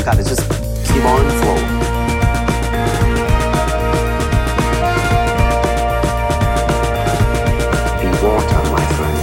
gotta just keep on flowing. Be water, my friend.